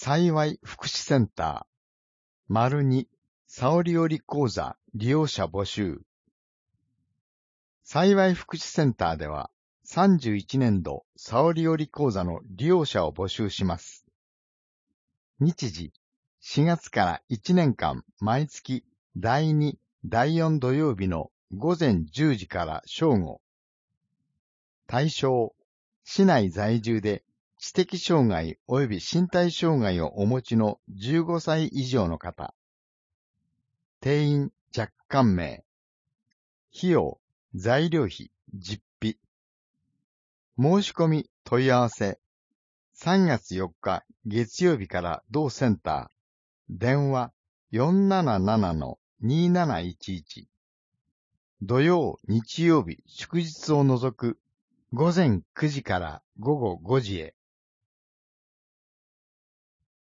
幸い福祉センター、2、さおりより講座利用者募集。幸い福祉センターでは、31年度さおりより講座の利用者を募集します。日時、4月から1年間毎月第2、第4土曜日の午前10時から正午。対象、市内在住で知的障害及び身体障害をお持ちの15歳以上の方。定員若干名。費用、材料費、実費。申し込み、問い合わせ。3月4日月曜日から同センター。電話 477-2711。土曜、日曜日、祝日を除く午前9時から午後5時へ。